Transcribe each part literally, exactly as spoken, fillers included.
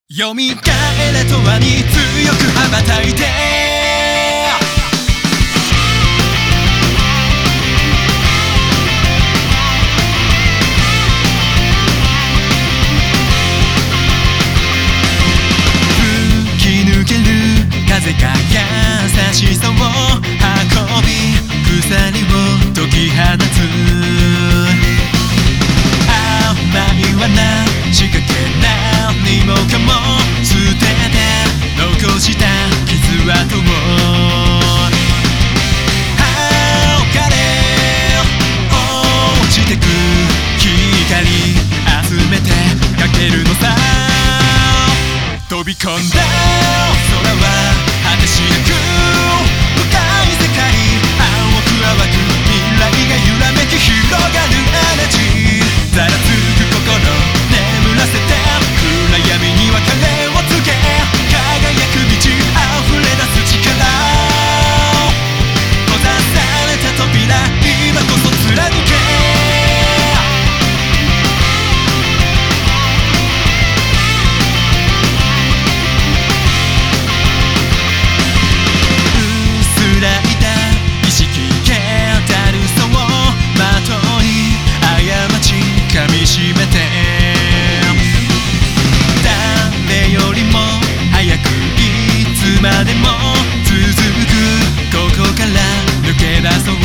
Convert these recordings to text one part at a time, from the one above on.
蘇れとはに強く羽ばたいて吹き抜ける風が優しさを運び鎖を解き放つ甘い罠仕掛け何もかも捨てて残した傷跡を晴れ落ちてく光集めてかけるのさ飛び込んだ空は果てしなく深い世界青く淡く未来が揺らめき広がるエナジーざらつく心眠らせて暗闇には影をつけ輝く道溢れ出す力閉ざされた扉今こそ貫け薄らいだ意識消えたるそをまとい過ち噛みしめて誰よりも早くいつまでも続くここから抜け出そう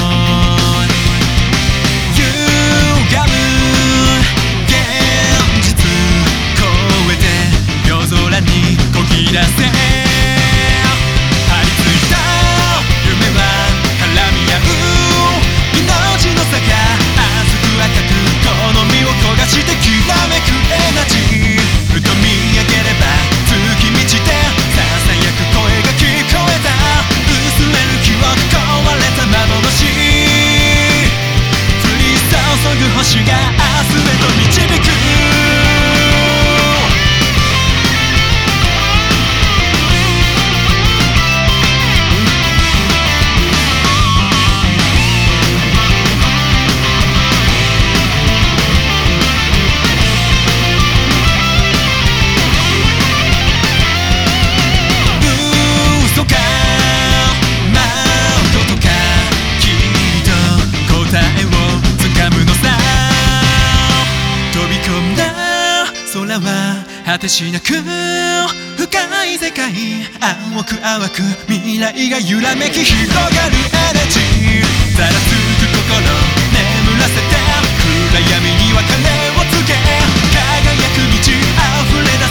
歪む現実超えて夜空にこぎ出せ張り付いた夢は絡み合う命の差が熱く赤くこの身を焦がしてきらめくエナジーふと見上げれば月満ちてささやく声が聞こえた薄れる記憶壊れた幻降り注ぐ星が明日へと導く空は果てしなく深い世界青く淡く未来が揺らめき広がるエナジーざらつく心眠らせて暗闇には鐘をつけ輝く道溢れ出